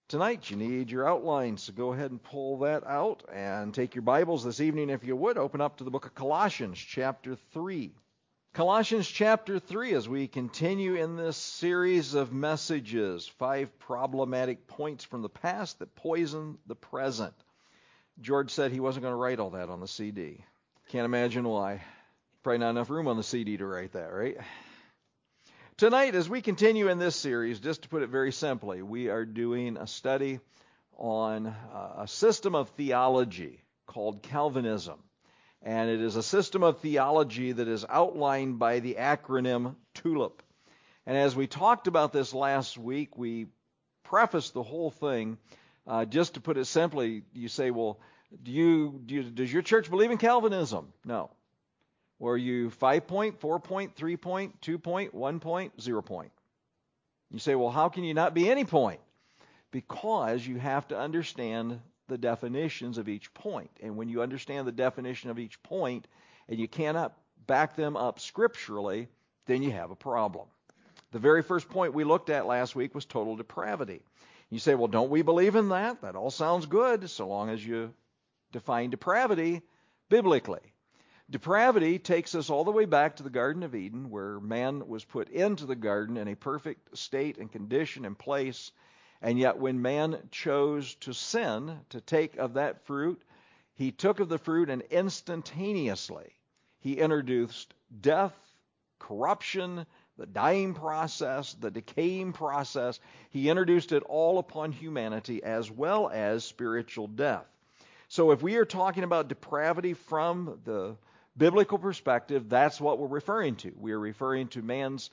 Tonight you need your outlines, so go ahead and pull that out and take your Bibles this evening, if you would. Open up to the book of Colossians, chapter 3. Colossians chapter 3, as we continue in this series of messages, 5 problematic points from the past that poison the present. George said he wasn't going to write all that on the CD. Can't imagine why. Probably not enough room on the CD to write that, right? Tonight, as we continue in this series, just to put it very simply, we are doing a study on a system of theology called Calvinism. And it is a system of theology that is outlined by the acronym TULIP. And as we talked about this last week, we prefaced the whole thing. Just to put it simply, you say, well, does your church believe in Calvinism? No. Were you 5 point, 4 point, 3 point, 2 point, 1 point, 0 point? You say, well, how can you not be any point? Because you have to understand the definitions of each point. And when you understand the definition of each point and you cannot back them up scripturally, then you have a problem. The very first point we looked at last week was total depravity. You say, well, don't we believe in that? That all sounds good so long as you define depravity biblically. Depravity takes us all the way back to the Garden of Eden, where man was put into the garden in a perfect state and condition and place. And yet when man chose to sin, to take of that fruit, he took of the fruit and instantaneously he introduced death, corruption, the dying process, the decaying process. He introduced it all upon humanity as well as spiritual death. So if we are talking about depravity from the biblical perspective, that's what we're referring to. We are referring to man's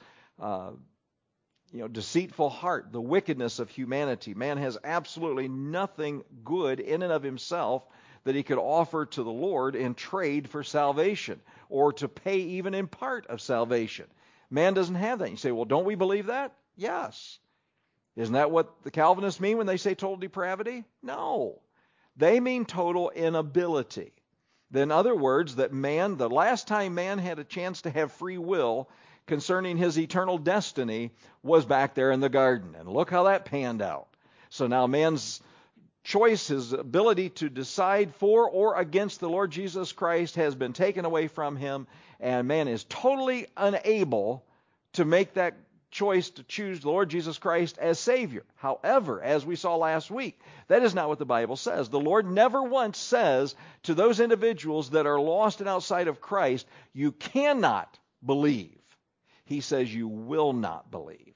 deceitful heart, the wickedness of humanity. Man has absolutely nothing good in and of himself that he could offer to the Lord in trade for salvation or to pay even in part of salvation. Man doesn't have that. You say, well, don't we believe that? Yes. Isn't that what the Calvinists mean when they say total depravity? No. They mean total inability. In other words, that man, the last time man had a chance to have free will concerning his eternal destiny was back there in the garden. And look how that panned out. So now man's choice, his ability to decide for or against the Lord Jesus Christ has been taken away from him, and man is totally unable to make that choice to choose the Lord Jesus Christ as Savior. However, as we saw last week, that is not what the Bible says. The Lord never once says to those individuals that are lost and outside of Christ, you cannot believe. He says you will not believe.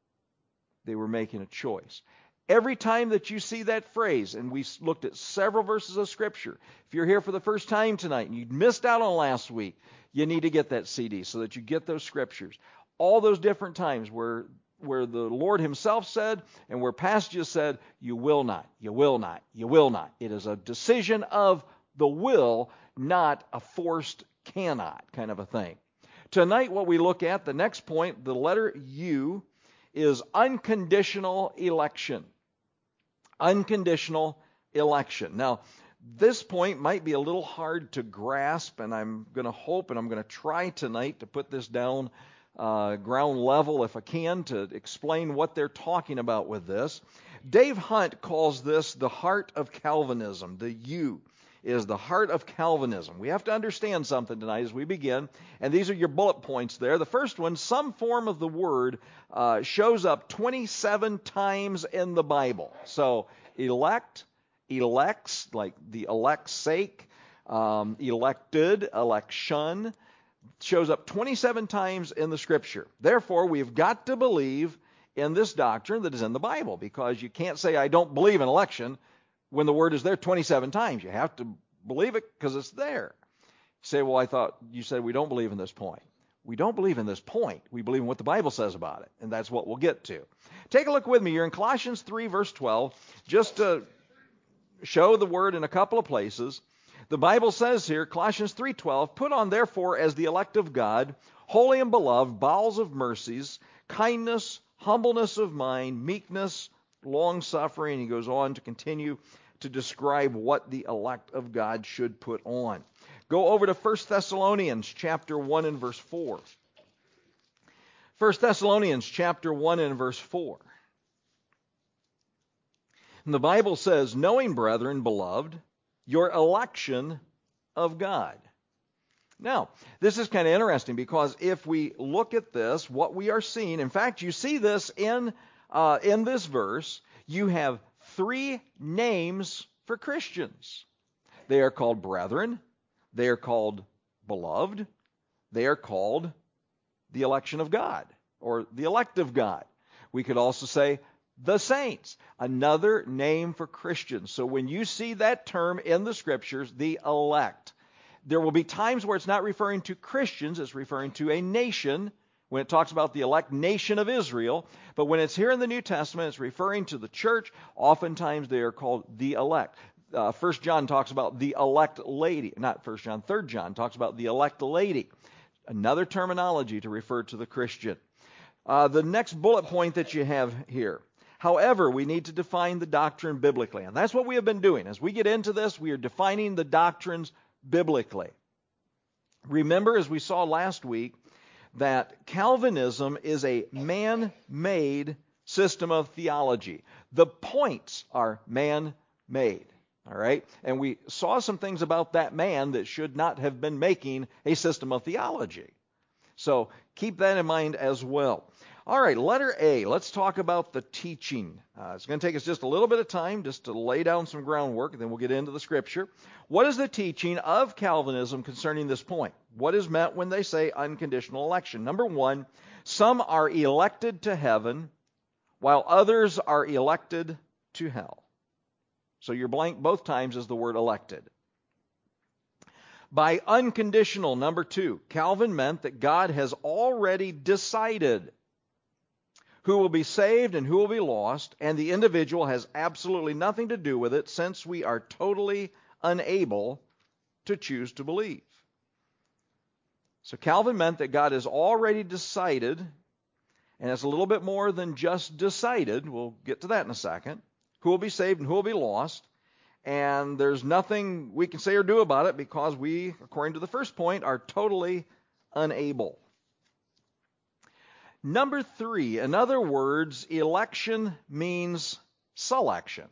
They were making a choice. Every time that you see that phrase, and we looked at several verses of Scripture, if you're here for the first time tonight and you missed out on last week, you need to get that CD so that you get those Scriptures. All those different times where the Lord himself said and where passages said, you will not, you will not, you will not. It is a decision of the will, not a forced cannot kind of a thing. Tonight what we look at, the next point, the letter U, is unconditional election. Unconditional election. Now, this point might be a little hard to grasp, and I'm going to hope and I'm going to try tonight to put this down ground level if I can to explain what they're talking about with this. Dave Hunt calls this the heart of Calvinism. The U is the heart of Calvinism. We have to understand something tonight as we begin, and these are your bullet points there. The first one, some form of the word shows up 27 times in the Bible. So elect, elects, like the elect's sake, elected, election, shows up 27 times in the Scripture. Therefore, we've got to believe in this doctrine that is in the Bible, because you can't say, I don't believe in election, when the word is there 27 times. You have to believe it because it's there. You say, well, I thought you said we don't believe in this point. We don't believe in this point. We believe in what the Bible says about it, and that's what we'll get to. Take a look with me. You're in Colossians 3, verse 12, just to show the word in a couple of places. The Bible says here, Colossians 3:12, put on therefore as the elect of God, holy and beloved, bowels of mercies, kindness, humbleness of mind, meekness, long-suffering. He goes on to continue to describe what the elect of God should put on. Go over to 1 Thessalonians chapter 1 and verse 4. 1 Thessalonians chapter 1 and verse 4. And the Bible says, knowing, brethren, beloved, your election of God. Now, this is kind of interesting because if we look at this, what we are seeing, in fact, you see this in this verse, you have three names for Christians. They are called brethren, they are called beloved, they are called the election of God, or the elect of God. We could also say the saints, another name for Christians. So when you see that term in the Scriptures, the elect, there will be times where it's not referring to Christians, it's referring to a nation, when it talks about the elect nation of Israel. But when it's here in the New Testament, it's referring to the church. Oftentimes they are called the elect. 1 John talks about the elect lady. Not 1 John, 3 John talks about the elect lady. Another terminology to refer to the Christian. The next bullet point that you have here. However, we need to define the doctrine biblically. And that's what we have been doing. As we get into this, we are defining the doctrines biblically. Remember, as we saw last week, that Calvinism is a man-made system of theology. The points are man-made. All right? And we saw some things about that man that should not have been making a system of theology. So keep that in mind as well. All right, letter A. Let's talk about the teaching. It's going to take us just a little bit of time just to lay down some groundwork, and then we'll get into the Scripture. What is the teaching of Calvinism concerning this point? What is meant when they say unconditional election? Number one, some are elected to heaven, while others are elected to hell. So your blank both times is the word elected. By unconditional, number two, Calvin meant that God has already decided who will be saved and who will be lost, and the individual has absolutely nothing to do with it since we are totally unable to choose to believe. So Calvin meant that God has already decided, and it's a little bit more than just decided, we'll get to that in a second, who will be saved and who will be lost, and there's nothing we can say or do about it because we, according to the first point, are totally unable. Number three, in other words, election means selection.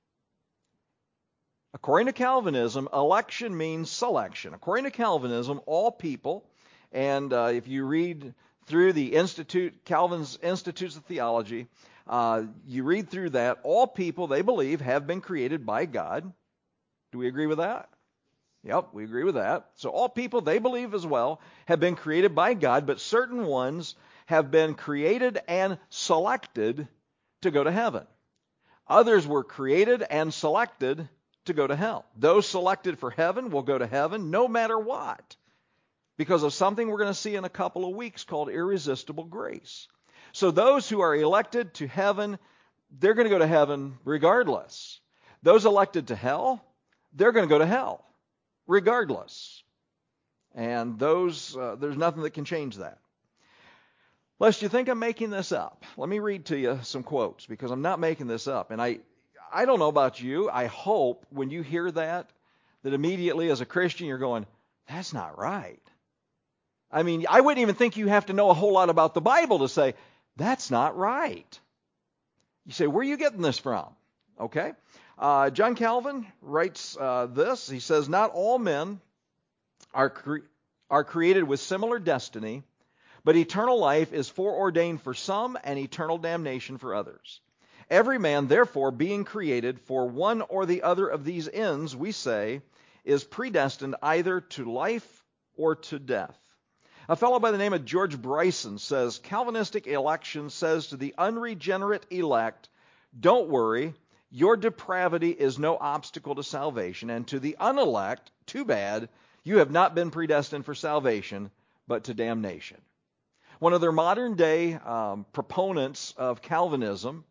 According to Calvinism, election means selection. According to Calvinism, all people, and if you read through the Calvin's Institutes of Theology, you read through that, all people, they believe, have been created by God. Do we agree with that? Yep, we agree with that. So all people, they believe as well, have been created by God, but certain ones have been created and selected to go to heaven. Others were created and selected to go to hell. Those selected for heaven will go to heaven no matter what, because of something we're going to see in a couple of weeks called irresistible grace. So those who are elected to heaven, they're going to go to heaven regardless. Those elected to hell, they're going to go to hell regardless. And those, there's nothing that can change that. Lest you think I'm making this up, let me read to you some quotes, because I'm not making this up. And I don't know about you, I hope when you hear that immediately as a Christian you're going, that's not right. I mean, I wouldn't even think you have to know a whole lot about the Bible to say, that's not right. You say, where are you getting this from? Okay. John Calvin writes this. He says, not all men are created with similar destiny, but eternal life is foreordained for some and eternal damnation for others. Every man, therefore, being created for one or the other of these ends, we say, is predestined either to life or to death. A fellow by the name of George Bryson says, Calvinistic election says to the unregenerate elect, don't worry, your depravity is no obstacle to salvation, and to the unelect, too bad, you have not been predestined for salvation, but to damnation. One of their modern day proponents of Calvinism,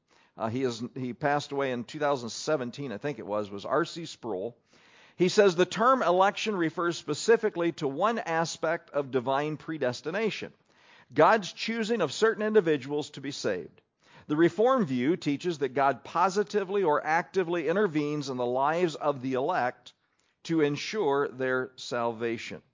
he passed away in 2017, I think it was R.C. Sproul. He says the term election refers specifically to one aspect of divine predestination, God's choosing of certain individuals to be saved. The Reformed view teaches that God positively or actively intervenes in the lives of the elect to ensure their salvation.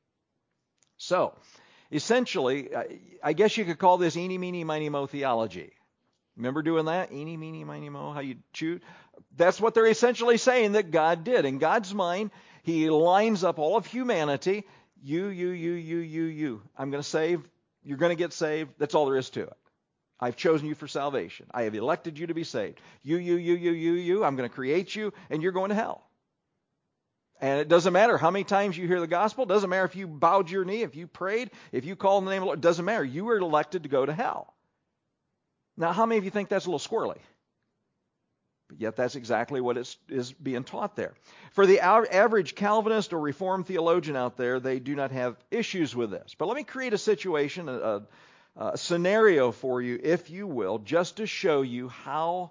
So, essentially, I guess you could call this eeny, meeny, miny, mo theology. Remember doing that? Eeny, meeny, miny, mo, how you chew? That's what they're essentially saying that God did. In God's mind, He lines up all of humanity. You. I'm going to save. You're going to get saved. That's all there is to it. I've chosen you for salvation. I have elected you to be saved. You. I'm going to create you, and you're going to hell. And it doesn't matter how many times you hear the gospel. It doesn't matter if you bowed your knee, if you prayed, if you called in the name of the Lord. It doesn't matter. You were elected to go to hell. Now, how many of you think that's a little squirrely? But yet that's exactly what is being taught there. For the average Calvinist or Reformed theologian out there, they do not have issues with this. But let me create a situation, a scenario for you, if you will, just to show you how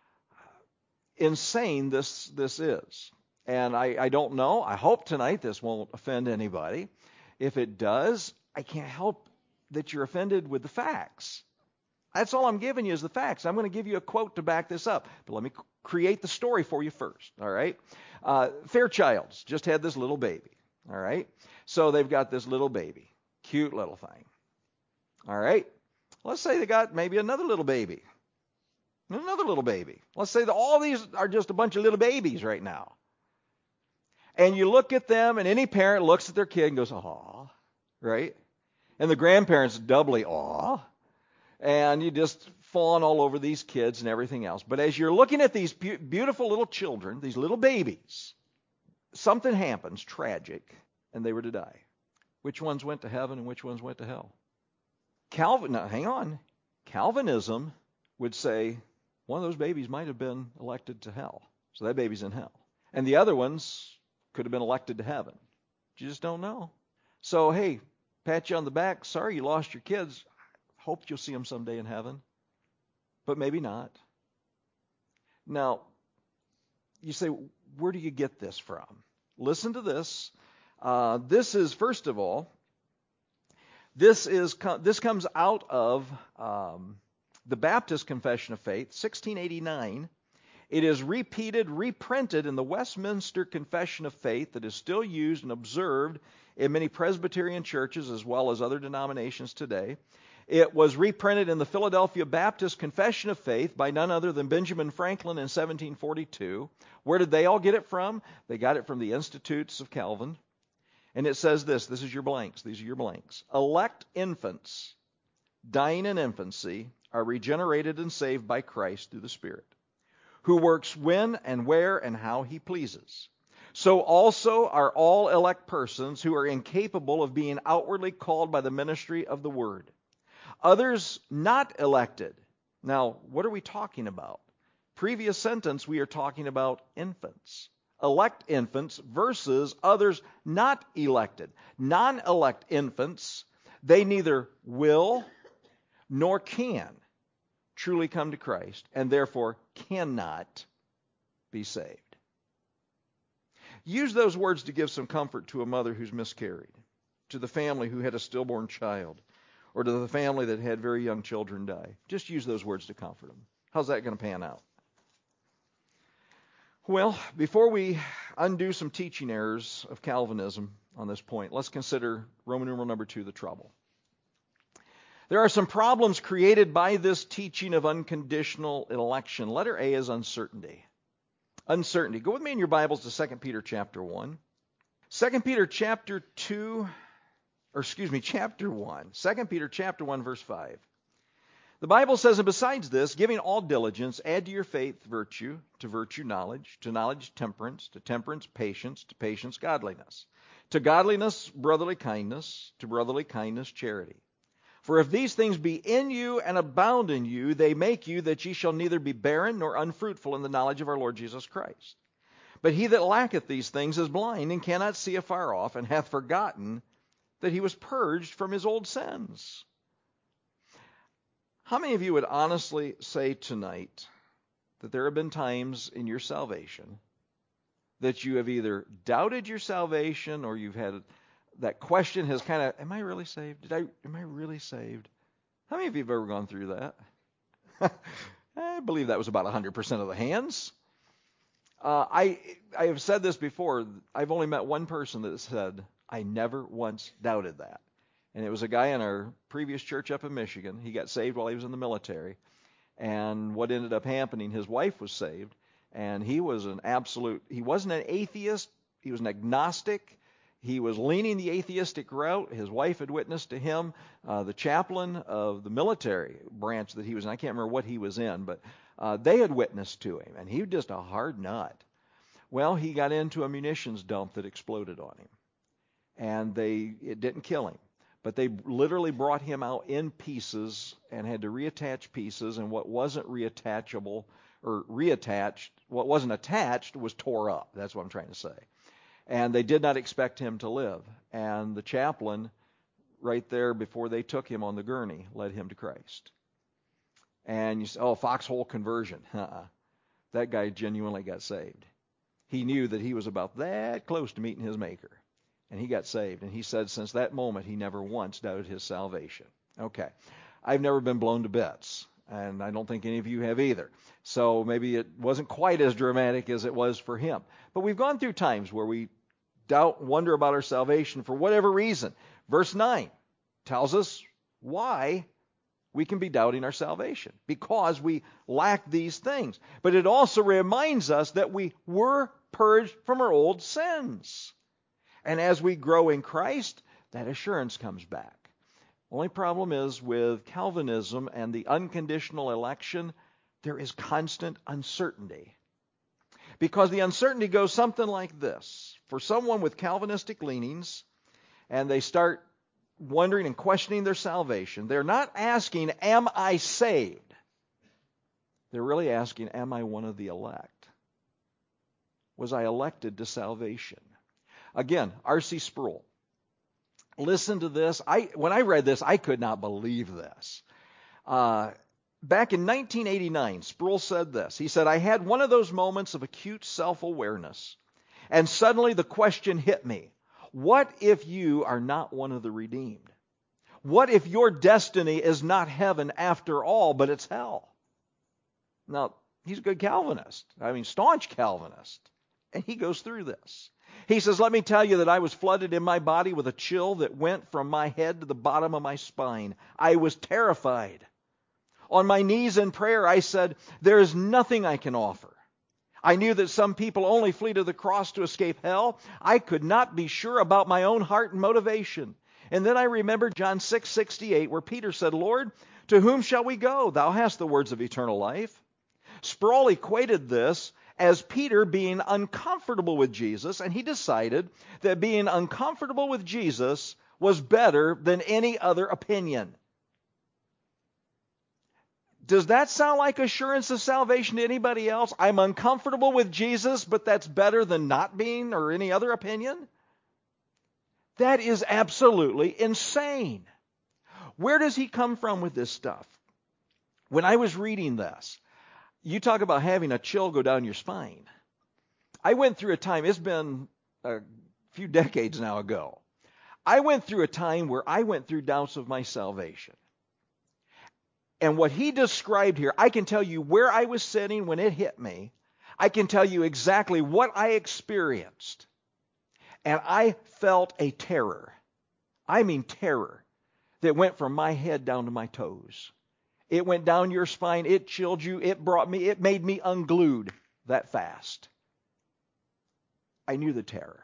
insane this is. And I don't know. I hope tonight this won't offend anybody. If it does, I can't help that you're offended with the facts. That's all I'm giving you is the facts. I'm going to give you a quote to back this up. But let me create the story for you first. All right? Fairchild's just had this little baby. All right? So they've got this little baby. Cute little thing. All right? Let's say they got maybe another little baby. Another little baby. Let's say that all these are just a bunch of little babies right now. And you look at them, and any parent looks at their kid and goes, aw, right? And the grandparents doubly, aw. And you just fawn all over these kids and everything else. But as you're looking at these beautiful little children, these little babies, something happens, tragic, and they were to die. Which ones went to heaven and which ones went to hell? Hang on. Calvinism would say one of those babies might have been elected to hell. So that baby's in hell. And the other ones could have been elected to heaven. You just don't know. So, hey, pat you on the back. Sorry you lost your kids. Hope you'll see them someday in heaven. But maybe not. Now, you say, where do you get this from? Listen to this. This is, first of all, this comes out of the Baptist Confession of Faith, 1689. It is reprinted in the Westminster Confession of Faith that is still used and observed in many Presbyterian churches as well as other denominations today. It was reprinted in the Philadelphia Baptist Confession of Faith by none other than Benjamin Franklin in 1742. Where did they all get it from? They got it from the Institutes of Calvin. And it says this is your blanks. These are your blanks. Elect infants dying in infancy are regenerated and saved by Christ through the Spirit, who works when and where and how He pleases. So also are all elect persons who are incapable of being outwardly called by the ministry of the Word. Others not elected. Now, what are we talking about? Previous sentence, we are talking about infants. Elect infants versus others not elected. Non-elect infants, they neither will nor can truly come to Christ and therefore cannot be saved. Use those words to give some comfort to a mother who's miscarried, to the family who had a stillborn child, or to the family that had very young children die. Just use those words to comfort them. How's that going to pan out? Well, before we undo some teaching errors of Calvinism on this point, let's consider Roman numeral number 2, the trouble. There are some problems created by this teaching of unconditional election. Letter A is uncertainty. Uncertainty. Go with me in your Bibles to 2 Peter chapter 1. 2 Peter chapter 1. 2 Peter chapter 1, verse 5. The Bible says, and besides this, giving all diligence, add to your faith virtue, to virtue knowledge, to knowledge temperance, to temperance patience, to patience godliness, to godliness brotherly kindness, to brotherly kindness charity. For if these things be in you and abound in you, they make you that ye shall neither be barren nor unfruitful in the knowledge of our Lord Jesus Christ. But he that lacketh these things is blind and cannot see afar off, and hath forgotten that he was purged from his old sins. How many of you would honestly say tonight that there have been times in your salvation that you have either doubted your salvation or you've had that question has kind of, am I really saved? Am I really saved? How many of you have ever gone through that? I believe that was about 100% of the hands. I have said this before. I've only met one person that said, I never once doubted that. And it was a guy in our previous church up in Michigan. He got saved while he was in the military. And what ended up happening, his wife was saved, and he wasn't an atheist, he was an agnostic. He was leaning the atheistic route. His wife had witnessed to him. The chaplain of the military branch that he was in, I can't remember what he was in, but they had witnessed to him, and he was just a hard nut. Well, he got into a munitions dump that exploded on him, and it didn't kill him, but they literally brought him out in pieces and had to reattach pieces, and what wasn't reattachable or reattached, what wasn't attached was tore up. That's what I'm trying to say. And they did not expect him to live. And the chaplain, right there before they took him on the gurney, led him to Christ. And you say, oh, foxhole conversion. That guy genuinely got saved. He knew that he was about that close to meeting his Maker. And he got saved. And he said since that moment, he never once doubted his salvation. Okay. I've never been blown to bits. And I don't think any of you have either. So maybe it wasn't quite as dramatic as it was for him. But we've gone through times where we doubt, wonder about our salvation for whatever reason. Verse 9 tells us why we can be doubting our salvation. Because we lack these things. But it also reminds us that we were purged from our old sins. And as we grow in Christ, that assurance comes back. Only problem is with Calvinism and the unconditional election, there is constant uncertainty. Because the uncertainty goes something like this. For someone with Calvinistic leanings, and they start wondering and questioning their salvation, they're not asking, am I saved? They're really asking, am I one of the elect? Was I elected to salvation? Again, R.C. Sproul. Listen to this. When I read this, I could not believe this. Back in 1989, Sproul said this. He said, I had one of those moments of acute self-awareness, and suddenly the question hit me. What if you are not one of the redeemed? What if your destiny is not heaven after all, but it's hell? Now, he's a good Calvinist. Staunch Calvinist. And he goes through this. He says, let me tell you that I was flooded in my body with a chill that went from my head to the bottom of my spine. I was terrified. On my knees in prayer, I said, there is nothing I can offer. I knew that some people only flee to the cross to escape hell. I could not be sure about my own heart and motivation. And then I remembered John 6:68, where Peter said, Lord, to whom shall we go? Thou hast the words of eternal life. Sproul equated this as Peter being uncomfortable with Jesus, and he decided that being uncomfortable with Jesus was better than any other opinion. Does that sound like assurance of salvation to anybody else? I'm uncomfortable with Jesus, but that's better than not being or any other opinion? That is absolutely insane. Where does he come from with this stuff? When I was reading this, you talk about having a chill go down your spine. I went through a time, it's been a few decades now ago. I went through a time where I went through doubts of my salvation. And what he described here, I can tell you where I was sitting when it hit me. I can tell you exactly what I experienced. And I felt a terror. I mean terror that went from my head down to my toes. It went down your spine. It chilled you. It made me unglued that fast. I knew the terror.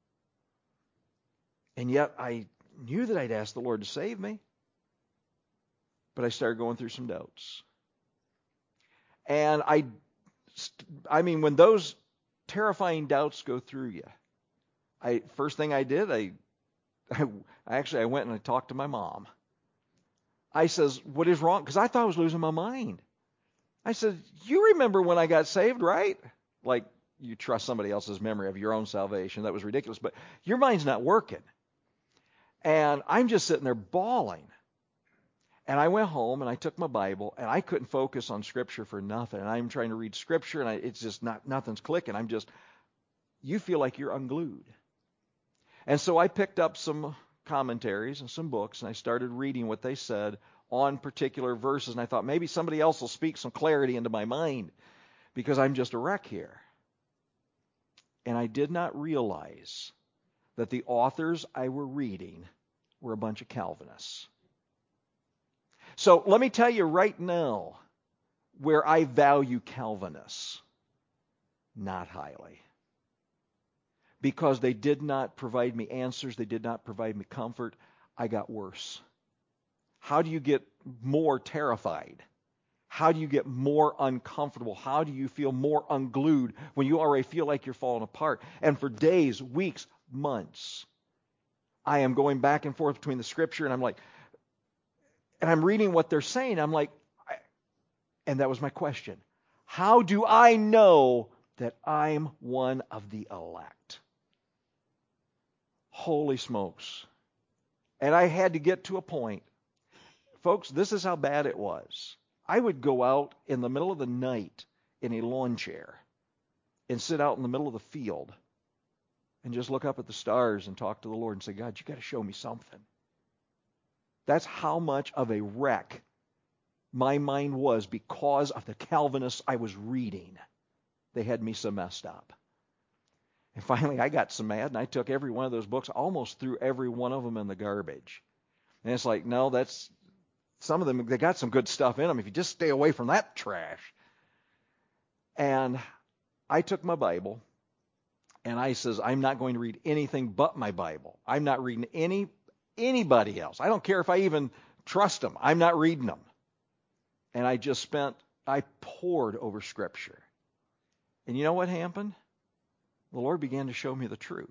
And yet I knew that I'd asked the Lord to save me. But I started going through some doubts. And when those terrifying doubts go through you, first thing I did, I went and I talked to my mom. I says, what is wrong? Because I thought I was losing my mind. I said, you remember when I got saved, right? Like you trust somebody else's memory of your own salvation. That was ridiculous. But your mind's not working. And I'm just sitting there bawling. And I went home and I took my Bible and I couldn't focus on Scripture for nothing. And I'm trying to read Scripture and it's just nothing's clicking. You feel like you're unglued. And so I picked up some commentaries and some books and I started reading what they said on particular verses. And I thought maybe somebody else will speak some clarity into my mind because I'm just a wreck here. And I did not realize that the authors I were reading were a bunch of Calvinists. So let me tell you right now, where I value Calvinists not highly. Because they did not provide me answers, they did not provide me comfort, I got worse. How do you get more terrified? How do you get more uncomfortable? How do you feel more unglued when you already feel like you're falling apart? And for days, weeks, months, I am going back and forth between the Scripture, and I'm like, and I'm reading what they're saying. I'm like, and that was my question. How do I know that I'm one of the elect? Holy smokes. And I had to get to a point. Folks, this is how bad it was. I would go out in the middle of the night in a lawn chair and sit out in the middle of the field and just look up at the stars and talk to the Lord and say, God, you got to show me something. That's how much of a wreck my mind was because of the Calvinists I was reading. They had me so messed up. And finally I got so mad and I took every one of those books, almost threw every one of them in the garbage. And it's like, no, that's some of them, they got some good stuff in them if you just stay away from that trash. And I took my Bible and I says, I'm not going to read anything but my Bible. I'm not reading anybody else. I don't care if I even trust them. I'm not reading them. And I poured over Scripture. And you know what happened? The Lord began to show me the truth.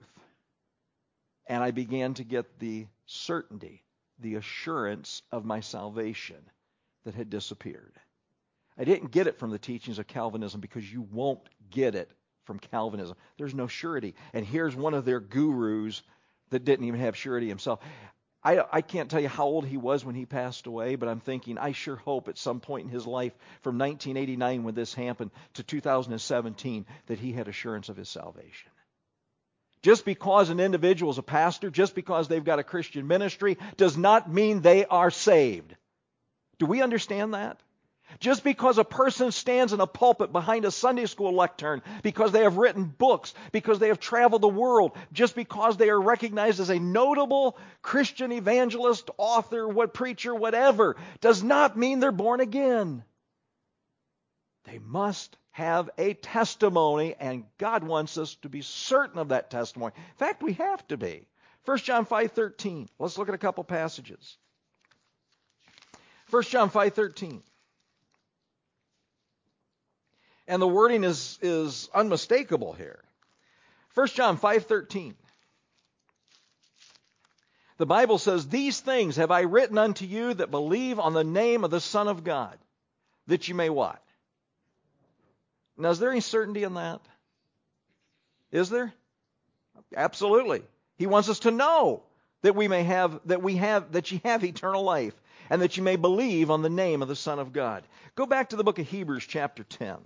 And I began to get the certainty, the assurance of my salvation that had disappeared. I didn't get it from the teachings of Calvinism because you won't get it from Calvinism. There's no surety. And here's one of their gurus that didn't even have surety himself. I can't tell you how old he was when he passed away, but I'm thinking I sure hope at some point in his life from 1989 when this happened to 2017 that he had assurance of his salvation. Just because an individual is a pastor, just because they've got a Christian ministry, does not mean they are saved. Do we understand that? Just because a person stands in a pulpit behind a Sunday school lectern, because they have written books, because they have traveled the world, just because they are recognized as a notable Christian evangelist, author, preacher, whatever, does not mean they're born again. They must have a testimony, and God wants us to be certain of that testimony. In fact, we have to be. 1 John 5:13. Let's look at a couple passages. 1 John 5:13. And the wording is unmistakable here. 1 John 5:13. The Bible says, "These things have I written unto you that believe on the name of the Son of God, that you may" what? Now, is there any certainty in that? Is there? Absolutely. He wants us to know that that you have eternal life, and that you may believe on the name of the Son of God. Go back to the book of Hebrews chapter 10.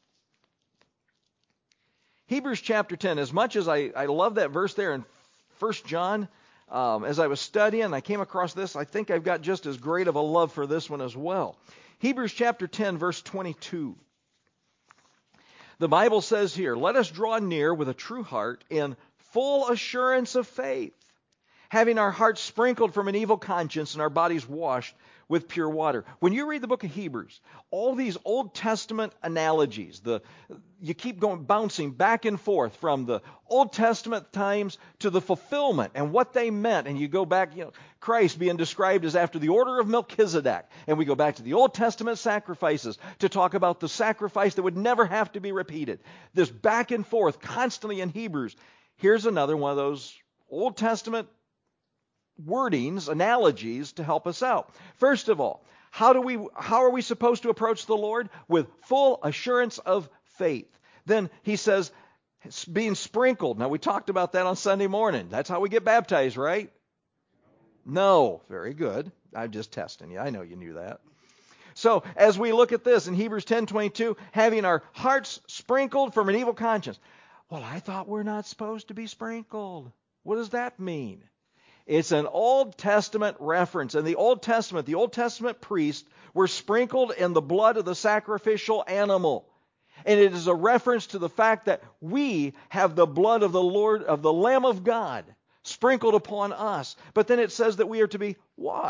Hebrews chapter 10, as much as I love that verse there in 1 John, as I was studying, I came across this. I think I've got just as great of a love for this one as well. Hebrews chapter 10, verse 22. The Bible says here, "Let us draw near with a true heart in full assurance of faith, having our hearts sprinkled from an evil conscience and our bodies washed with pure water." When you read the book of Hebrews, all these Old Testament analogies, you keep bouncing back and forth from the Old Testament times to the fulfillment and what they meant. And you go back, Christ being described as after the order of Melchizedek. And we go back to the Old Testament sacrifices to talk about the sacrifice that would never have to be repeated. This back and forth constantly in Hebrews. Here's another one of those Old Testament wordings, analogies to help us out. First of all, how are we supposed to approach the Lord? With full assurance of faith. Then he says, being sprinkled. Now, we talked about that on Sunday morning. That's how we get baptized, right? No. Very good. I'm just testing you. I know you knew that. So, as we look at this in Hebrews 10:22, having our hearts sprinkled from an evil conscience. Well, I thought we're not supposed to be sprinkled. What does that mean? It's an Old Testament reference. In the Old Testament priests were sprinkled in the blood of the sacrificial animal. And it is a reference to the fact that we have the blood of the Lord, of the Lamb of God, sprinkled upon us. But then it says that we are to be washed.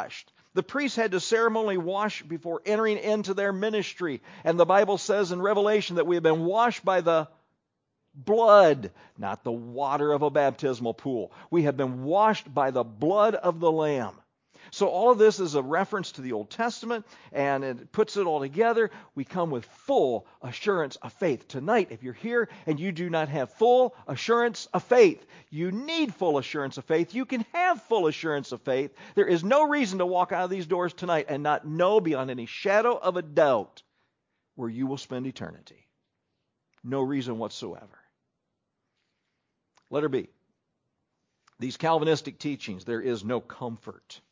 The priests had to ceremonially wash before entering into their ministry. And the Bible says in Revelation that we have been washed by the blood, not the water of a baptismal pool. We have been washed by the blood of the Lamb. So all of this is a reference to the Old Testament, and it puts it all together. We come with full assurance of faith. Tonight, if you're here and you do not have full assurance of faith, you need full assurance of faith. You can have full assurance of faith. There is no reason to walk out of these doors tonight and not know beyond any shadow of a doubt where you will spend eternity. No reason whatsoever. Letter B. These Calvinistic teachings, there is no comfort.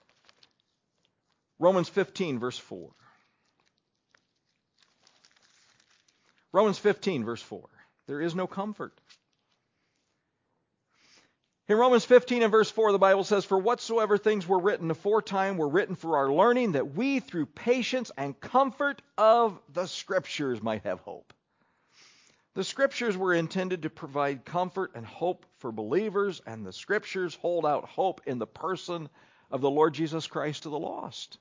Romans 15, verse 4. Romans 15, verse 4. There is no comfort. In Romans 15 and verse 4, the Bible says, "For whatsoever things were written aforetime were written for our learning, that we through patience and comfort of the Scriptures might have hope." The Scriptures were intended to provide comfort and hope for believers, and the Scriptures hold out hope in the person of the Lord Jesus Christ to the lost.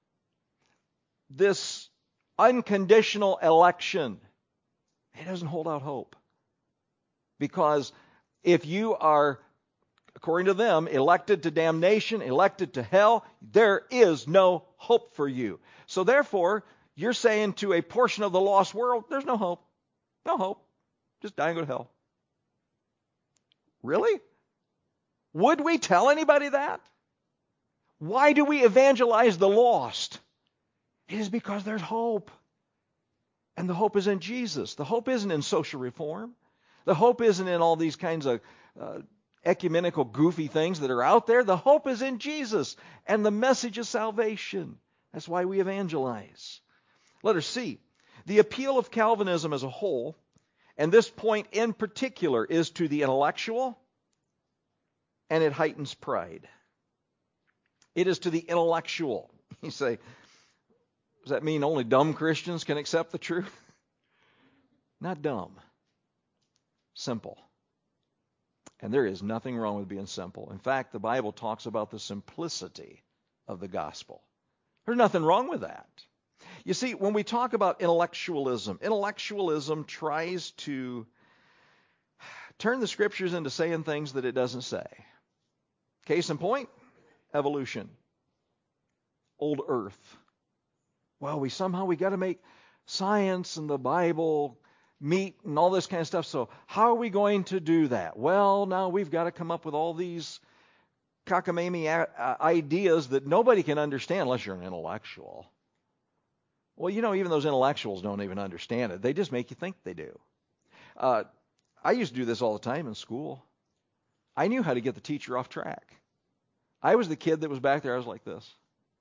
This unconditional election, it doesn't hold out hope. Because if you are, according to them, elected to damnation, elected to hell, there is no hope for you. So therefore, you're saying to a portion of the lost world, there's no hope. No hope. Just die and go to hell. Really? Would we tell anybody that? Why do we evangelize the lost? It is because there's hope. And the hope is in Jesus. The hope isn't in social reform. The hope isn't in all these kinds of ecumenical goofy things that are out there. The hope is in Jesus and the message of salvation. That's why we evangelize. Letter C. The appeal of Calvinism as a whole, and this point in particular, is to the intellectual, and it heightens pride. It is to the intellectual. You say, does that mean only dumb Christians can accept the truth? Not dumb. Simple. And there is nothing wrong with being simple. In fact, the Bible talks about the simplicity of the gospel. There's nothing wrong with that. You see, when we talk about intellectualism tries to turn the Scriptures into saying things that it doesn't say. Case in point, evolution. Old earth. Well, we got to make science and the Bible meet and all this kind of stuff. So how are we going to do that? Well, now we've got to come up with all these cockamamie ideas that nobody can understand unless you're an intellectual. Well, even those intellectuals don't even understand it. They just make you think they do. I used to do this all the time in school. I knew how to get the teacher off track. I was the kid that was back there. I was like this.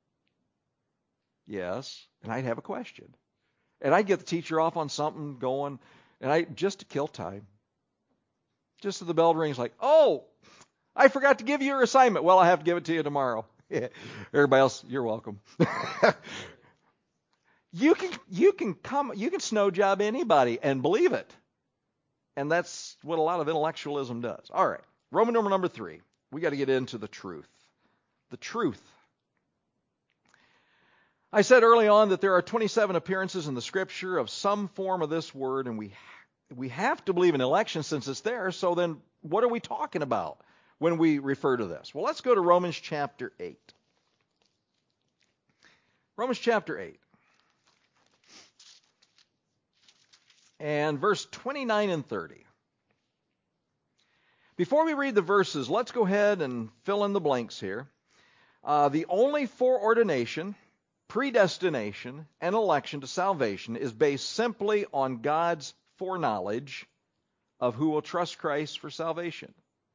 Yes. And I'd have a question. And I'd get the teacher off on something going, and just to kill time. Just as the bell rings, like, oh, I forgot to give you your assignment. Well, I have to give it to you tomorrow. Everybody else, you're welcome. You can snow job anybody and believe it. And that's what a lot of intellectualism does. All right. Roman number 3. We got to get into the truth. The truth. I said early on that there are 27 appearances in the Scripture of some form of this word, and we have to believe in election since it's there. So then what are we talking about when we refer to this? Well, let's go to Romans chapter 8. Romans chapter 8. And verse 29 and 30. Before we read the verses, let's go ahead and fill in the blanks here. The only foreordination, predestination, and election to salvation is based simply on God's foreknowledge of who will trust Christ for salvation.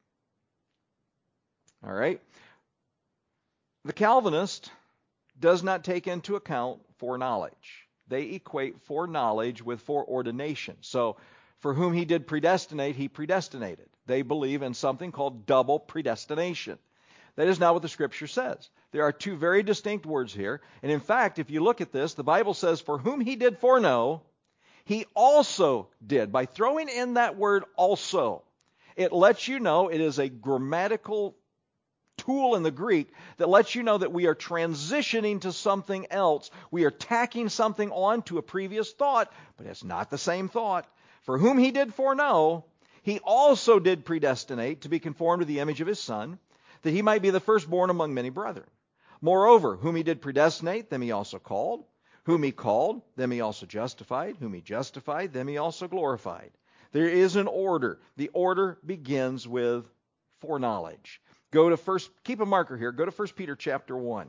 All right? The Calvinist does not take into account foreknowledge. They equate foreknowledge with foreordination. So, for whom he did predestinate, he predestinated. They believe in something called double predestination. That is not what the Scripture says. There are two very distinct words here. And in fact, if you look at this, the Bible says, for whom he did foreknow, he also did. By throwing in that word also, it lets you know it is a grammatical tool in the Greek that lets you know that we are transitioning to something else. We are tacking something on to a previous thought, but it's not the same thought. For whom he did foreknow, he also did predestinate to be conformed to the image of his Son, that he might be the firstborn among many brethren. Moreover, whom he did predestinate, them he also called. Whom he called, them he also justified. Whom he justified, them he also glorified. There is an order. The order begins with foreknowledge. Keep a marker here. Go to 1 Peter chapter 1.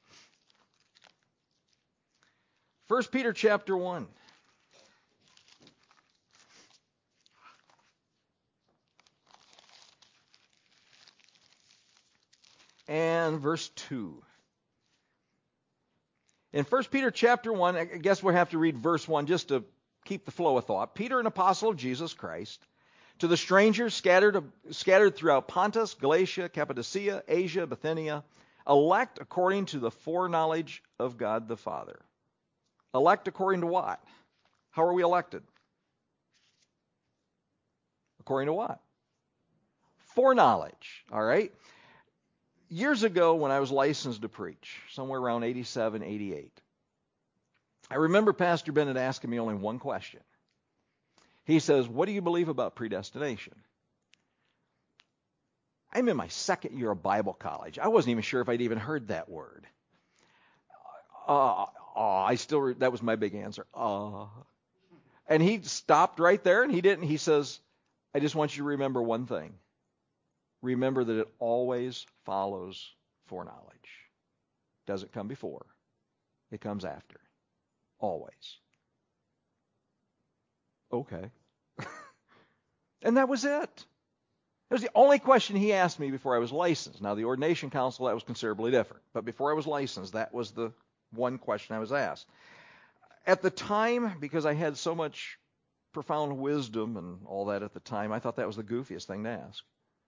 1 Peter chapter 1. And verse 2. In 1 Peter chapter 1, I guess we'll have to read verse 1 just to keep the flow of thought. Peter, an apostle of Jesus Christ, to the strangers scattered throughout Pontus, Galatia, Cappadocia, Asia, Bithynia, elect according to the foreknowledge of God the Father. Elect according to what? How are we elected? According to what? Foreknowledge, all right? Years ago when I was licensed to preach, somewhere around 87, 88, I remember Pastor Bennett asking me only one question. He says, what do you believe about predestination? I'm in my second year of Bible college. I wasn't even sure if I'd even heard that word. That was my big answer. And he stopped right there and he didn't. He says, I just want you to remember one thing. Remember that it always follows foreknowledge. Doesn't come before. It comes after. Always. Okay. And that was it. That was the only question he asked me before I was licensed. Now, the ordination council, that was considerably different. But before I was licensed, that was the one question I was asked. At the time, because I had so much profound wisdom and all that at the time, I thought that was the goofiest thing to ask.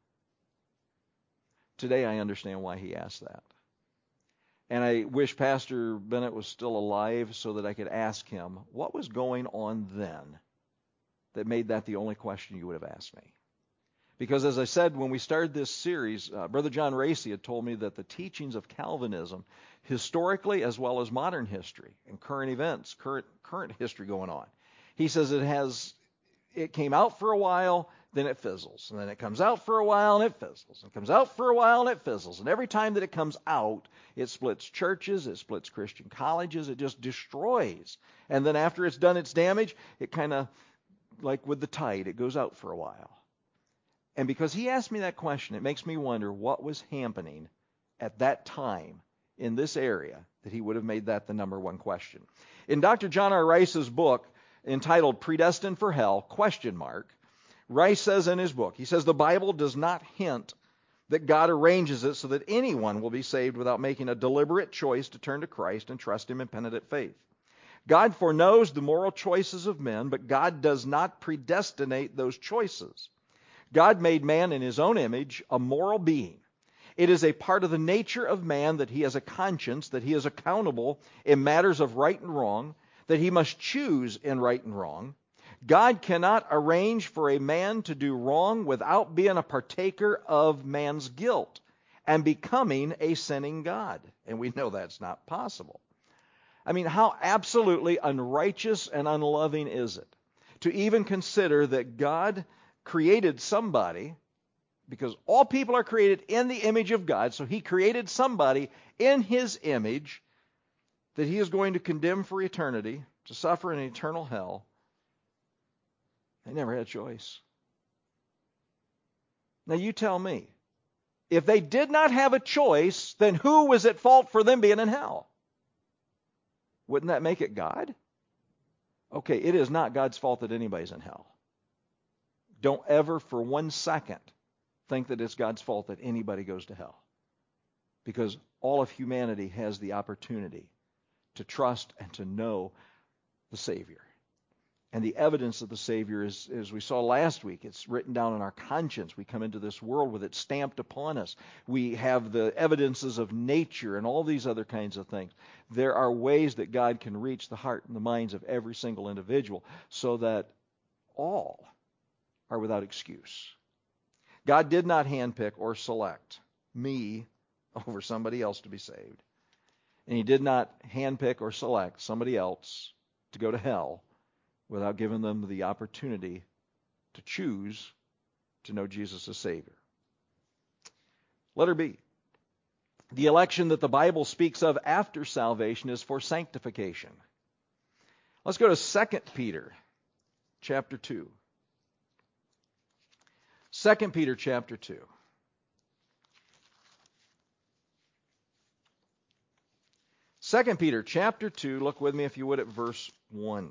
Today I understand why he asked that. And I wish Pastor Bennett was still alive so that I could ask him, what was going on then that made that the only question you would have asked me? Because as I said, when we started this series, Brother John Racy had told me that the teachings of Calvinism, historically as well as modern history and current events, current history going on, he says it came out for a while, then it fizzles. And then it comes out for a while and it fizzles. And it comes out for a while and it fizzles. And every time that it comes out, it splits churches, it splits Christian colleges, it just destroys. And then after it's done its damage, it kind of, like with the tide, it goes out for a while. And because he asked me that question, it makes me wonder what was happening at that time in this area that he would have made that the number one question. In Dr. John R. Rice's book entitled Predestined for Hell, ? Rice says in his book, he says the Bible does not hint that God arranges it so that anyone will be saved without making a deliberate choice to turn to Christ and trust Him in penitent faith. God foreknows the moral choices of men, but God does not predestinate those choices. God made man in His own image, a moral being. It is a part of the nature of man that he has a conscience, that he is accountable in matters of right and wrong, that he must choose in right and wrong. God cannot arrange for a man to do wrong without being a partaker of man's guilt and becoming a sinning God. And we know that's not possible. I mean, how absolutely unrighteous and unloving is it to even consider that God created somebody, because all people are created in the image of God, so He created somebody in His image that He is going to condemn for eternity, to suffer in eternal hell. They never had a choice. Now you tell me, if they did not have a choice, then who was at fault for them being in hell? Wouldn't that make it God? Okay, it is not God's fault that anybody's in hell. Don't ever for 1 second think that it's God's fault that anybody goes to hell. Because all of humanity has the opportunity to trust and to know the Savior. And the evidence of the Savior is, as we saw last week, it's written down in our conscience. We come into this world with it stamped upon us. We have the evidences of nature and all these other kinds of things. There are ways that God can reach the heart and the minds of every single individual so that all are without excuse. God did not handpick or select me over somebody else to be saved. And he did not handpick or select somebody else to go to hell without giving them the opportunity to choose to know Jesus as Savior. Letter B. The election that the Bible speaks of after salvation is for sanctification. Let's go to 2 Peter chapter 2. 2 Peter chapter 2. Second Peter chapter 2, look with me if you would at verse 1.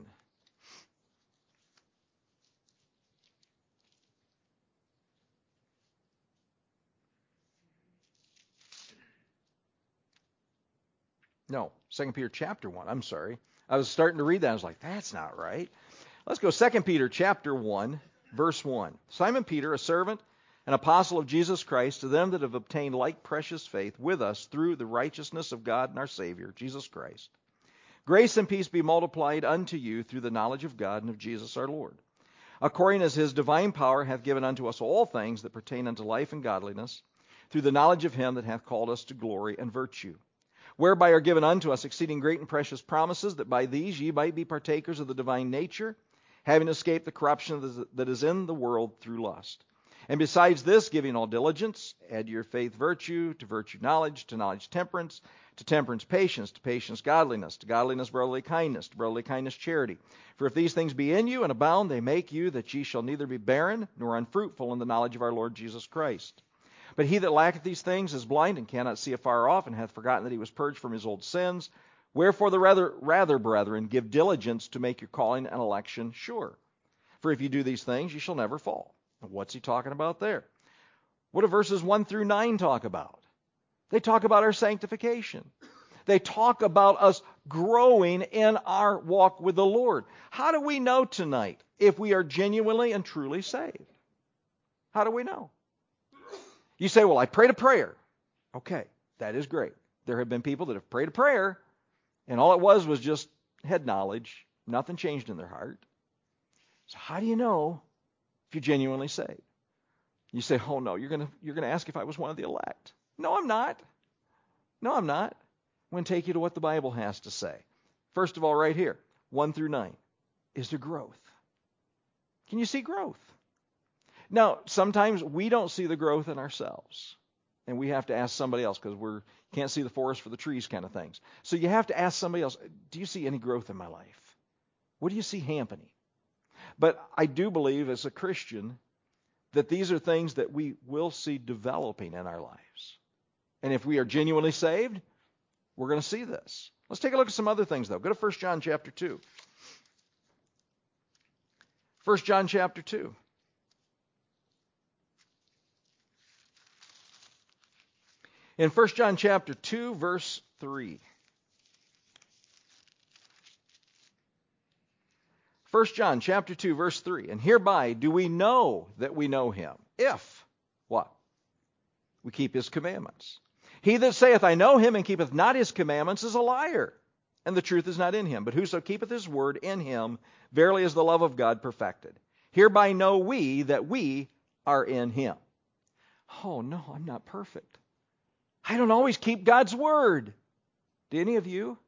No, 2 Peter chapter 1, I'm sorry. I was starting to read that, I was like, that's not right. Let's go 2 Peter chapter 1, verse 1. Simon Peter, a servant, an apostle of Jesus Christ, to them that have obtained like precious faith with us through the righteousness of God and our Savior, Jesus Christ. Grace and peace be multiplied unto you through the knowledge of God and of Jesus our Lord, according as his divine power hath given unto us all things that pertain unto life and godliness, through the knowledge of him that hath called us to glory and virtue, whereby are given unto us exceeding great and precious promises, that by these ye might be partakers of the divine nature, having escaped the corruption that is in the world through lust. And besides this, giving all diligence, add to your faith virtue, to virtue knowledge, to knowledge temperance, to temperance patience, to patience godliness, to godliness brotherly kindness, to brotherly kindness charity. For if these things be in you and abound, they make you that ye shall neither be barren nor unfruitful in the knowledge of our Lord Jesus Christ. But he that lacketh these things is blind and cannot see afar off, and hath forgotten that he was purged from his old sins. Wherefore the rather, brethren, give diligence to make your calling and election sure. For if you do these things, ye shall never fall. What's he talking about there? What do verses 1 through 9 talk about? They talk about our sanctification. They talk about us growing in our walk with the Lord. How do we know tonight if we are genuinely and truly saved? How do we know? You say, well, I prayed a prayer. Okay, that is great. There have been people that have prayed a prayer, and all it was just head knowledge. Nothing changed in their heart. So how do you know if you're genuinely saved? You say, oh no, you're gonna ask if I was one of the elect. No, I'm not. No, I'm not. I'm going to take you to what the Bible has to say. First of all, right here, 1 through 9. Is there growth? Can you see growth? Now, sometimes we don't see the growth in ourselves. And we have to ask somebody else because we can't see the forest for the trees kind of things. So you have to ask somebody else, do you see any growth in my life? What do you see happening? But I do believe as a Christian that these are things that we will see developing in our lives. And if we are genuinely saved, we're going to see this. Let's take a look at some other things, though. Go to 1 John chapter 2. 1 John chapter 2. In 1 John chapter 2, verse 3. 1 John chapter 2, verse 3. And hereby do we know that we know him, if, what? We keep his commandments. He that saith, I know him, and keepeth not his commandments, is a liar, and the truth is not in him. But whoso keepeth his word, in him verily is the love of God perfected. Hereby know we that we are in him. Oh, no, I'm not perfect. I don't always keep God's word. Do any of you?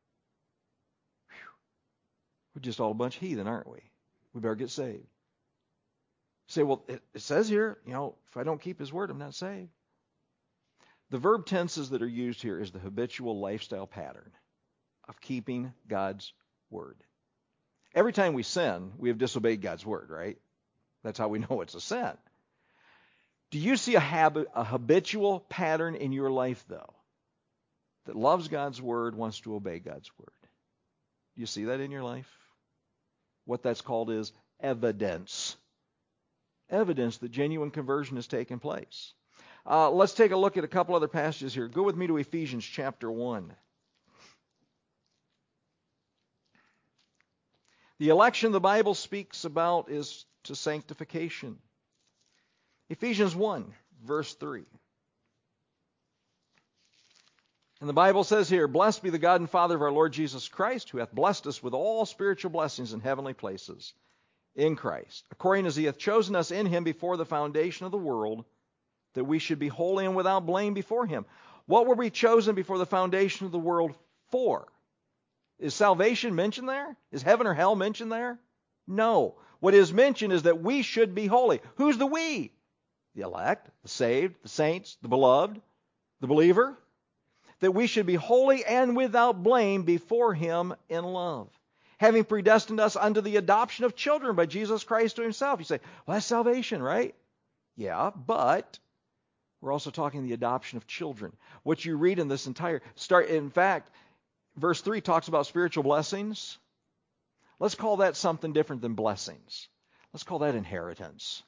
We're just all a bunch of heathen, aren't we? We better get saved. You say, well, it says here, if I don't keep his word, I'm not saved. The verb tenses that are used here is the habitual lifestyle pattern of keeping God's word. Every time we sin, we have disobeyed God's word, right? That's how we know it's a sin. Do you see a habitual pattern in your life, though, that loves God's word, wants to obey God's word? Do you see that in your life? What that's called is evidence. Evidence that genuine conversion has taken place. Let's take a look at a couple other passages here. Go with me to Ephesians chapter 1. The election the Bible speaks about is to sanctification. Ephesians 1, verse 3. And the Bible says here, Blessed be the God and Father of our Lord Jesus Christ, who hath blessed us with all spiritual blessings in heavenly places in Christ, according as he hath chosen us in him before the foundation of the world, that we should be holy and without blame before him. What were we chosen before the foundation of the world for? Is salvation mentioned there? Is heaven or hell mentioned there? No. What is mentioned is that we should be holy. Who's the we? The elect, the saved, the saints, the beloved, the believer. That we should be holy and without blame before Him in love, having predestined us unto the adoption of children by Jesus Christ to Himself. You say, well, that's salvation, right? Yeah, but we're also talking the adoption of children. What you read in this in fact, verse 3 talks about spiritual blessings. Let's call that something different than blessings. Let's call that inheritance.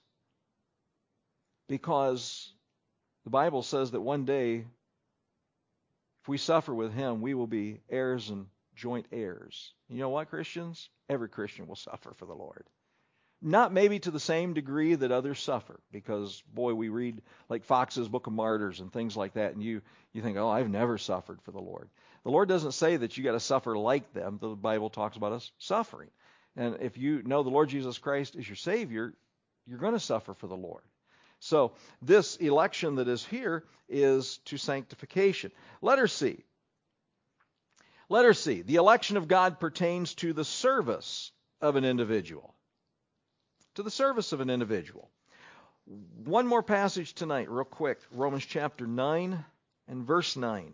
Because the Bible says that one day, if we suffer with Him, we will be heirs and joint heirs. You know what, Christians? Every Christian will suffer for the Lord. Not maybe to the same degree that others suffer, because, boy, we read like Fox's Book of Martyrs and things like that, and you think, oh, I've never suffered for the Lord. The Lord doesn't say that you got to suffer like them. The Bible talks about us suffering. And if you know the Lord Jesus Christ is your Savior, you're going to suffer for the Lord. So this election that is here is to sanctification. Letter C. Letter C. The election of God pertains to the service of an individual. To the service of an individual. One more passage tonight, real quick. Romans chapter 9 and verse 9.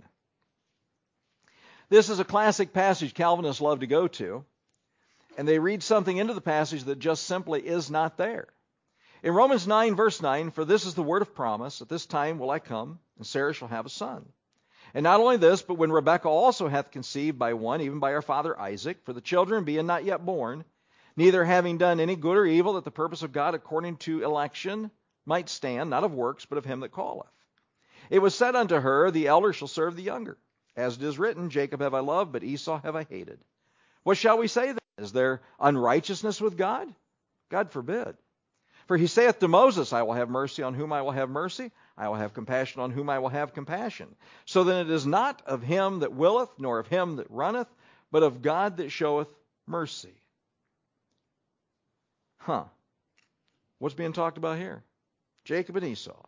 This is a classic passage Calvinists love to go to, and they read something into the passage that just simply is not there. In Romans 9, verse 9, for this is the word of promise, at this time will I come, and Sarah shall have a son. And not only this, but when Rebekah also hath conceived by one, even by our father Isaac, for the children being not yet born, neither having done any good or evil, that the purpose of God according to election might stand, not of works, but of him that calleth. It was said unto her, the elder shall serve the younger. As it is written, Jacob have I loved, but Esau have I hated. What shall we say then? Is there unrighteousness with God? God forbid. For he saith to Moses, I will have mercy on whom I will have mercy. I will have compassion on whom I will have compassion. So then it is not of him that willeth, nor of him that runneth, but of God that showeth mercy. What's being talked about here? Jacob and Esau.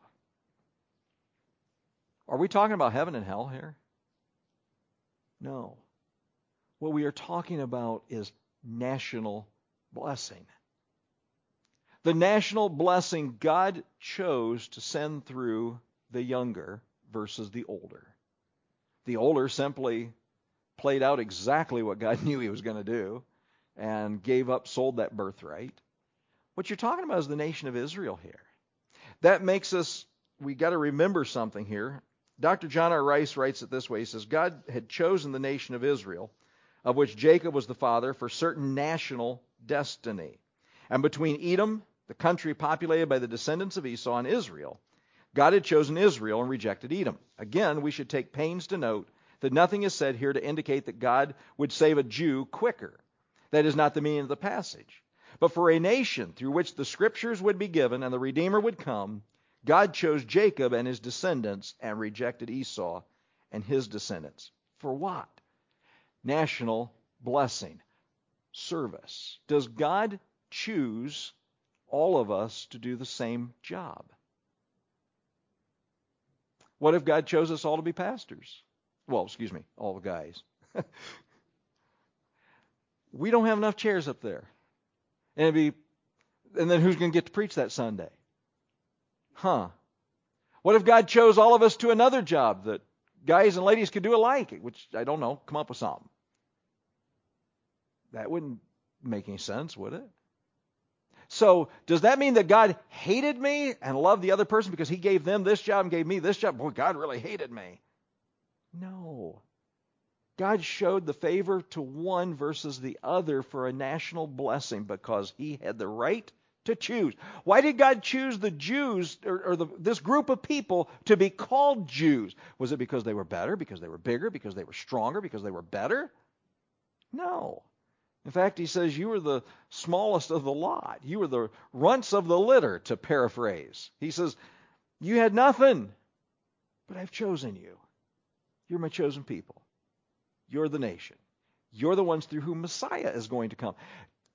Are we talking about heaven and hell here? No. What we are talking about is national blessing. The national blessing God chose to send through the younger versus the older. The older simply played out exactly what God knew He was going to do and sold that birthright. What you're talking about is the nation of Israel here. That makes we got to remember something here. Dr. John R. Rice writes it this way. He says, God had chosen the nation of Israel, of which Jacob was the father, for certain national destiny. And between Edom, the country populated by the descendants of Esau, and Israel, God had chosen Israel and rejected Edom. Again, we should take pains to note that nothing is said here to indicate that God would save a Jew quicker. That is not the meaning of the passage. But for a nation through which the Scriptures would be given and the Redeemer would come, God chose Jacob and his descendants and rejected Esau and his descendants. For what? National blessing. Service. Does God choose all of us to do the same job? What if God chose us all to be pastors? Well, excuse me, all the guys. We don't have enough chairs up there. And then who's going to get to preach that Sunday? What if God chose all of us to another job that guys and ladies could do alike? Which, I don't know, come up with something. That wouldn't make any sense, would it? So, does that mean that God hated me and loved the other person because He gave them this job and gave me this job? Boy, God really hated me. No. God showed the favor to one versus the other for a national blessing because He had the right to choose. Why did God choose the Jews, this group of people, to be called Jews? Was it because they were better, because they were bigger, because they were stronger, because they were better? No. In fact, He says, you were the smallest of the lot. You were the runts of the litter, to paraphrase. He says, you had nothing, but I've chosen you. You're my chosen people. You're the nation. You're the ones through whom Messiah is going to come.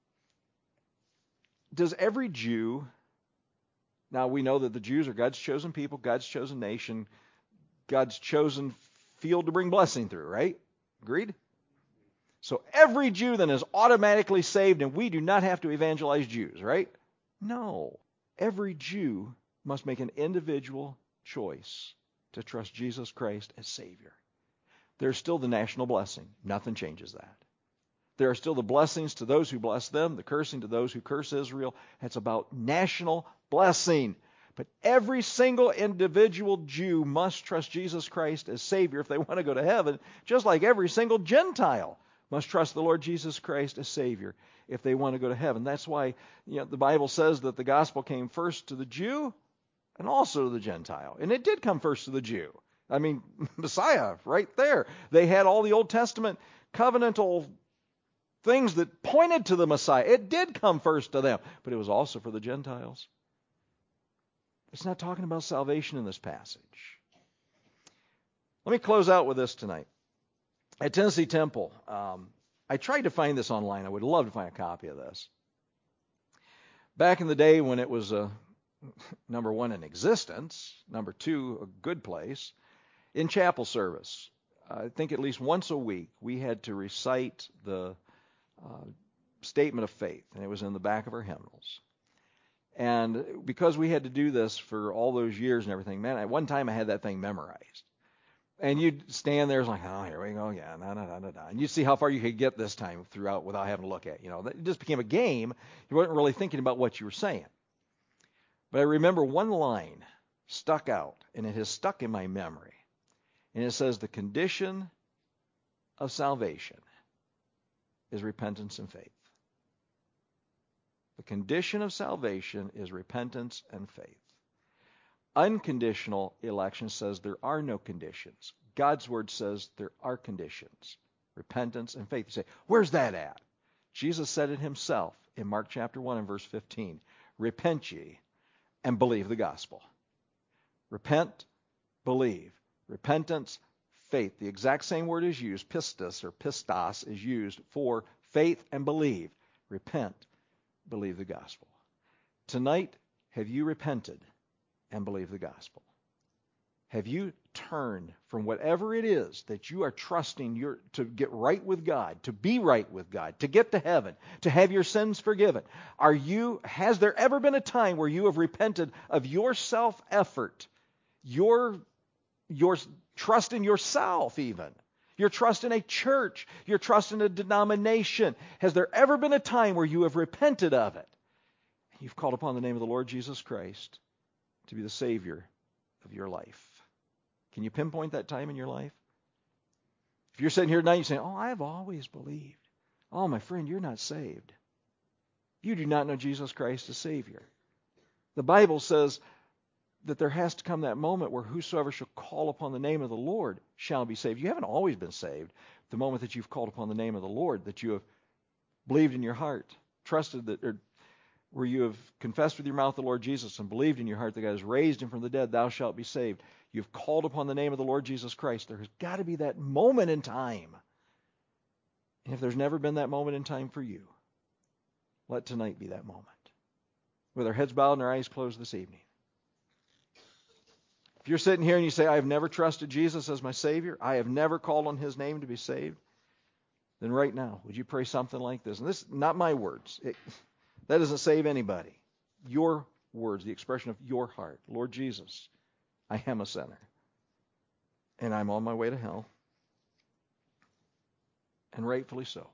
Does every Jew, now we know that the Jews are God's chosen people, God's chosen nation. God's chosen field to bring blessing through, right? Agreed? So every Jew then is automatically saved, and we do not have to evangelize Jews, right? No. Every Jew must make an individual choice to trust Jesus Christ as Savior. There's still the national blessing. Nothing changes that. There are still the blessings to those who bless them, the cursing to those who curse Israel. It's about national blessing. But every single individual Jew must trust Jesus Christ as Savior if they want to go to heaven, just like every single Gentile must trust the Lord Jesus Christ as Savior if they want to go to heaven. That's why the Bible says that the gospel came first to the Jew and also to the Gentile. And it did come first to the Jew. I mean, Messiah, right there. They had all the Old Testament covenantal things that pointed to the Messiah. It did come first to them, but it was also for the Gentiles. It's not talking about salvation in this passage. Let me close out with this tonight. At Tennessee Temple, I tried to find this online. I would love to find a copy of this. Back in the day when it was, number one, in existence, number two, a good place, in chapel service, I think at least once a week, we had to recite the statement of faith, and it was in the back of our hymnals. And because we had to do this for all those years and everything, man, at one time I had that thing memorized. And you'd stand there, it's like, oh, here we go again, and you'd see how far you could get this time throughout without having to look at it. It just became a game. You weren't really thinking about what you were saying. But I remember one line stuck out, and it has stuck in my memory. And it says, the condition of salvation is repentance and faith. The condition of salvation is repentance and faith. Unconditional election says there are no conditions. God's word says there are conditions. Repentance and faith. You say, where's that at? Jesus said it himself in Mark chapter 1 and verse 15. Repent ye and believe the gospel. Repent, believe. Repentance, faith. The exact same word is used, pistis or pistos, is used for faith and believe. Repent, believe the gospel. Tonight, have you repented and believed the gospel? Have you turned from whatever it is that you are trusting to get right with God, to be right with God, to get to heaven, to have your sins forgiven? Has there ever been a time where you have repented of your self-effort, your trust in yourself even, your trust in a church, your trust in a denomination? Has there ever been a time where you have repented of it? You've called upon the name of the Lord Jesus Christ to be the Savior of your life. Can you pinpoint that time in your life? If you're sitting here tonight, you're saying, oh, I've always believed. Oh, my friend, you're not saved. You do not know Jesus Christ as Savior. The Bible says that there has to come that moment where whosoever shall call upon the name of the Lord shall be saved. You haven't always been saved. The moment that you've called upon the name of the Lord, that you have believed in your heart, trusted that, or where you have confessed with your mouth the Lord Jesus and believed in your heart that God has raised him from the dead, thou shalt be saved. You've called upon the name of the Lord Jesus Christ. There has got to be that moment in time. And if there's never been that moment in time for you, let tonight be that moment. With our heads bowed and our eyes closed this evening. If you're sitting here and you say, I have never trusted Jesus as my Savior, I have never called on his name to be saved, then right now, would you pray something like this? And this is not my words. That doesn't save anybody. Your words, the expression of your heart. Lord Jesus, I am a sinner. And I'm on my way to hell. And rightfully so.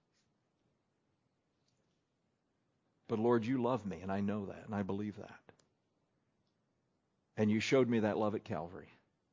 But Lord, you love me, and I know that, and I believe that. And you showed me that love at Calvary.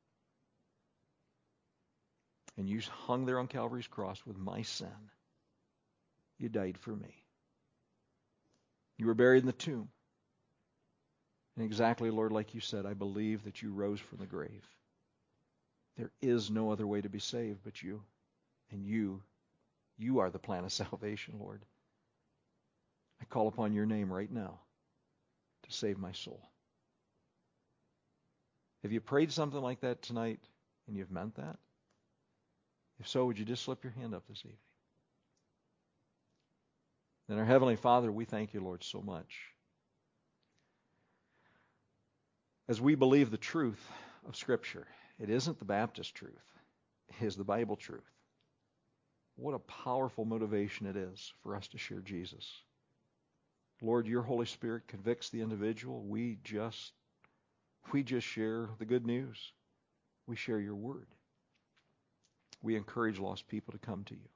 And you hung there on Calvary's cross with my sin. You died for me. You were buried in the tomb. And exactly, Lord, like you said, I believe that you rose from the grave. There is no other way to be saved but you. And you are the plan of salvation, Lord. I call upon your name right now to save my soul. Have you prayed something like that tonight and you've meant that? If so, would you just slip your hand up this evening? And our Heavenly Father, we thank you, Lord, so much. As we believe the truth of Scripture, It isn't the Baptist truth. It is the Bible truth. What a powerful motivation it is for us to share Jesus. Lord, your Holy Spirit convicts the individual. We just share the good news. We share your word. We encourage lost people to come to you.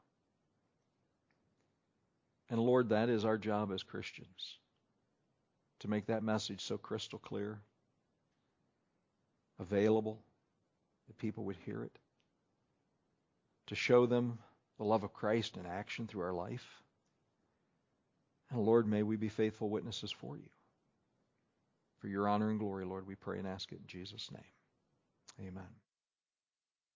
And Lord, that is our job as Christians, to make that message so crystal clear, available, that people would hear it, to show them the love of Christ in action through our life. And Lord, may we be faithful witnesses for you. For your honor and glory, Lord, we pray and ask it in Jesus' name. Amen.